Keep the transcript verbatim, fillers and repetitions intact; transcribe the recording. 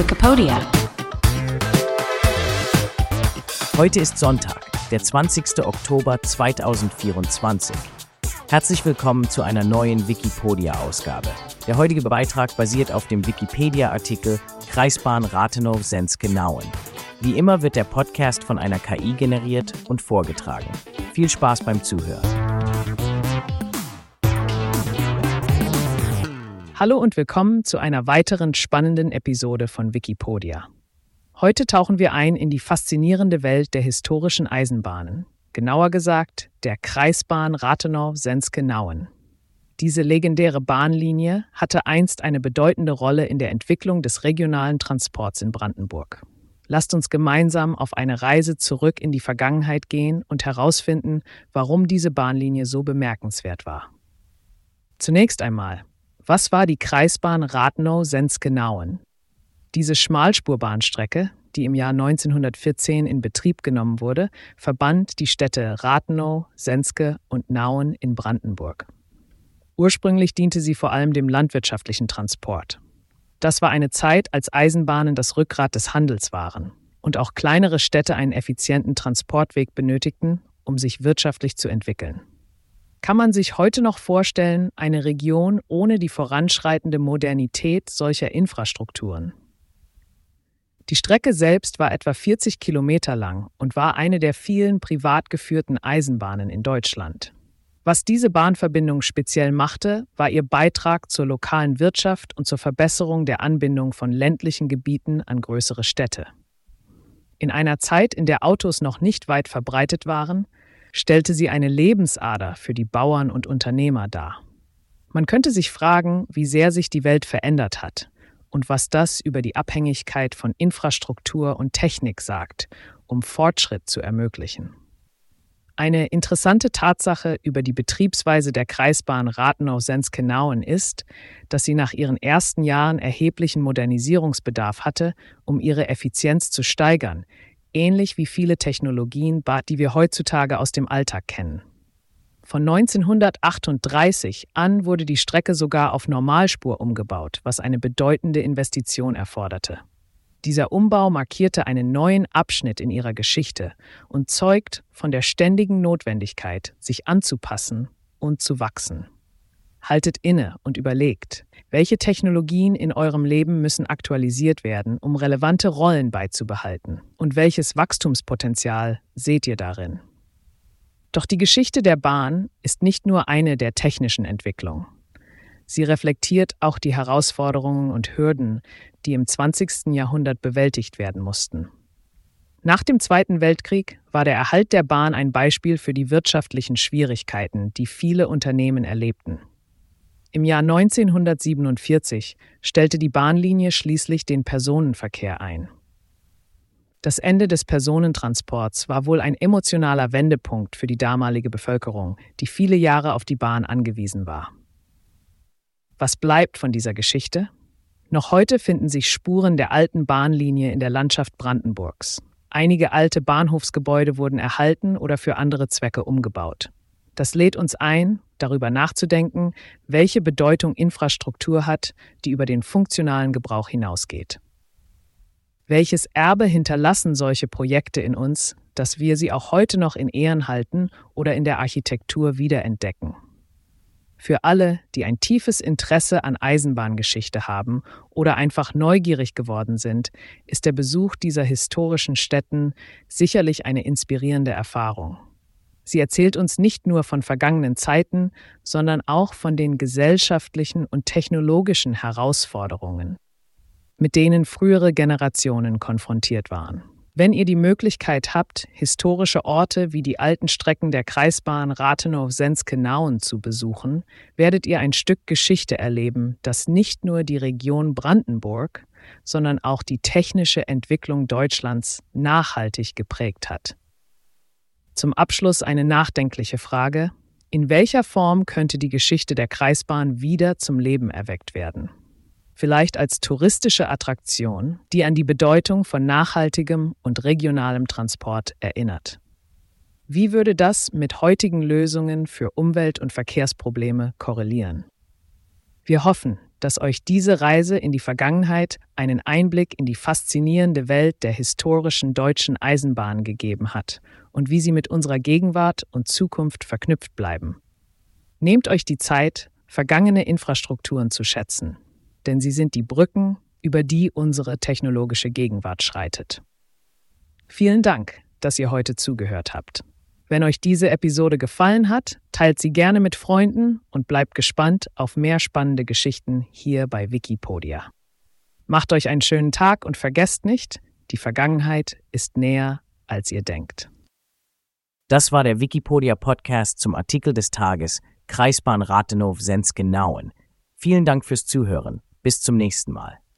Wikipedia. Heute ist Sonntag, der zwanzigster Oktober zweitausendvierundzwanzig. Herzlich willkommen zu einer neuen Wikipedia-Ausgabe. Der heutige Beitrag basiert auf dem Wikipedia-Artikel Kreisbahn Rathenow-Senske-Nauen. Wie immer wird der Podcast von einer K I generiert und vorgetragen. Viel Spaß beim Zuhören. Hallo und willkommen zu einer weiteren spannenden Episode von Wikipedia. Heute tauchen wir ein in die faszinierende Welt der historischen Eisenbahnen, genauer gesagt der Kreisbahn Rathenow-Senske-Nauen. Diese legendäre Bahnlinie hatte einst eine bedeutende Rolle in der Entwicklung des regionalen Transports in Brandenburg. Lasst uns gemeinsam auf eine Reise zurück in die Vergangenheit gehen und herausfinden, warum diese Bahnlinie so bemerkenswert war. Zunächst einmal: Was war die Kreisbahn Rathenow-Senske-Nauen? Diese Schmalspurbahnstrecke, die im Jahr neunzehnhundertvierzehn in Betrieb genommen wurde, verband die Städte Rathenow, Senske und Nauen in Brandenburg. Ursprünglich diente sie vor allem dem landwirtschaftlichen Transport. Das war eine Zeit, als Eisenbahnen das Rückgrat des Handels waren und auch kleinere Städte einen effizienten Transportweg benötigten, um sich wirtschaftlich zu entwickeln. Kann man sich heute noch vorstellen, eine Region ohne die voranschreitende Modernität solcher Infrastrukturen? Die Strecke selbst war etwa vierzig Kilometer lang und war eine der vielen privat geführten Eisenbahnen in Deutschland. Was diese Bahnverbindung speziell machte, war ihr Beitrag zur lokalen Wirtschaft und zur Verbesserung der Anbindung von ländlichen Gebieten an größere Städte. In einer Zeit, in der Autos noch nicht weit verbreitet waren, stellte sie eine Lebensader für die Bauern und Unternehmer dar. Man könnte sich fragen, wie sehr sich die Welt verändert hat und was das über die Abhängigkeit von Infrastruktur und Technik sagt, um Fortschritt zu ermöglichen. Eine interessante Tatsache über die Betriebsweise der Kreisbahn Rathenow-Senske-Nauen ist, dass sie nach ihren ersten Jahren erheblichen Modernisierungsbedarf hatte, um ihre Effizienz zu steigern, ähnlich wie viele Technologien, die wir heutzutage aus dem Alltag kennen. Von neunzehnhundertachtunddreißig an wurde die Strecke sogar auf Normalspur umgebaut, was eine bedeutende Investition erforderte. Dieser Umbau markierte einen neuen Abschnitt in ihrer Geschichte und zeugt von der ständigen Notwendigkeit, sich anzupassen und zu wachsen. Haltet inne und überlegt, welche Technologien in eurem Leben müssen aktualisiert werden, um relevante Rollen beizubehalten, und welches Wachstumspotenzial seht ihr darin? Doch die Geschichte der Bahn ist nicht nur eine der technischen Entwicklung. Sie reflektiert auch die Herausforderungen und Hürden, die im zwanzigsten Jahrhundert bewältigt werden mussten. Nach dem Zweiten Weltkrieg war der Erhalt der Bahn ein Beispiel für die wirtschaftlichen Schwierigkeiten, die viele Unternehmen erlebten. Im Jahr neunzehnhundertsiebenundvierzig stellte die Bahnlinie schließlich den Personenverkehr ein. Das Ende des Personentransports war wohl ein emotionaler Wendepunkt für die damalige Bevölkerung, die viele Jahre auf die Bahn angewiesen war. Was bleibt von dieser Geschichte? Noch heute finden sich Spuren der alten Bahnlinie in der Landschaft Brandenburgs. Einige alte Bahnhofsgebäude wurden erhalten oder für andere Zwecke umgebaut. Das lädt uns ein, darüber nachzudenken, welche Bedeutung Infrastruktur hat, die über den funktionalen Gebrauch hinausgeht. Welches Erbe hinterlassen solche Projekte in uns, dass wir sie auch heute noch in Ehren halten oder in der Architektur wiederentdecken? Für alle, die ein tiefes Interesse an Eisenbahngeschichte haben oder einfach neugierig geworden sind, ist der Besuch dieser historischen Stätten sicherlich eine inspirierende Erfahrung. Sie erzählt uns nicht nur von vergangenen Zeiten, sondern auch von den gesellschaftlichen und technologischen Herausforderungen, mit denen frühere Generationen konfrontiert waren. Wenn ihr die Möglichkeit habt, historische Orte wie die alten Strecken der Kreisbahn Rathenow-Senske-Nauen zu besuchen, werdet ihr ein Stück Geschichte erleben, das nicht nur die Region Brandenburg, sondern auch die technische Entwicklung Deutschlands nachhaltig geprägt hat. Zum Abschluss eine nachdenkliche Frage: In welcher Form könnte die Geschichte der Kreisbahn wieder zum Leben erweckt werden? Vielleicht als touristische Attraktion, die an die Bedeutung von nachhaltigem und regionalem Transport erinnert. Wie würde das mit heutigen Lösungen für Umwelt- und Verkehrsprobleme korrelieren? Wir hoffen, dass euch diese Reise in die Vergangenheit einen Einblick in die faszinierende Welt der historischen deutschen Eisenbahn gegeben hat und wie sie mit unserer Gegenwart und Zukunft verknüpft bleiben. Nehmt euch die Zeit, vergangene Infrastrukturen zu schätzen, denn sie sind die Brücken, über die unsere technologische Gegenwart schreitet. Vielen Dank, dass ihr heute zugehört habt. Wenn euch diese Episode gefallen hat, teilt sie gerne mit Freunden und bleibt gespannt auf mehr spannende Geschichten hier bei Wikipedia. Macht euch einen schönen Tag und vergesst nicht, die Vergangenheit ist näher, als ihr denkt. Das war der Wikipedia-Podcast zum Artikel des Tages Kreisbahn Rathenow-Sensgenauen. Vielen Dank fürs Zuhören. Bis zum nächsten Mal.